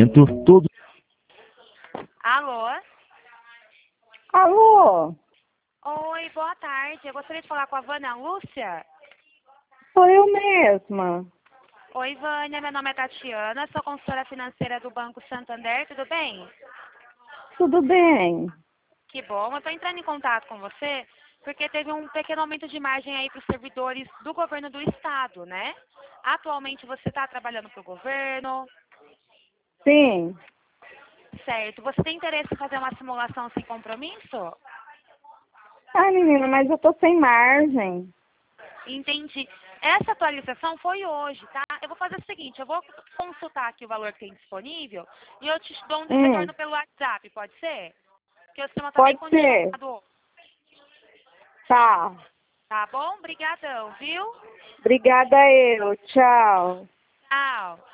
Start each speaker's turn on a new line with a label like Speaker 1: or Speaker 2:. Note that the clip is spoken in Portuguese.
Speaker 1: momento, todo.
Speaker 2: Alô?
Speaker 3: Alô?
Speaker 2: Oi, boa tarde. Eu gostaria de falar com a Vânia Lúcia.
Speaker 3: Sou eu mesma.
Speaker 2: Oi, Vânia. Meu nome é Tatiana. Sou consultora financeira do Banco Santander. Tudo bem?
Speaker 3: Tudo bem?
Speaker 2: Que bom. Eu estou entrando em contato com você porque teve um pequeno aumento de margem aí para os servidores do governo do estado, né? Atualmente você está trabalhando para o governo,
Speaker 3: Sim.
Speaker 2: certo? Você tem interesse em fazer uma simulação sem compromisso?
Speaker 3: Ai, menina, mas eu tô sem margem.
Speaker 2: Entendi. Essa atualização foi hoje, tá? Eu vou fazer o seguinte, eu vou consultar aqui o valor que tem disponível e eu te dou um retorno pelo WhatsApp, pode ser? Porque o sistema está bem
Speaker 3: Pode ser.
Speaker 2: condicionado.
Speaker 3: Tá.
Speaker 2: Tá bom? Obrigadão, viu?
Speaker 3: Obrigada eu. Tchau.
Speaker 2: Tchau.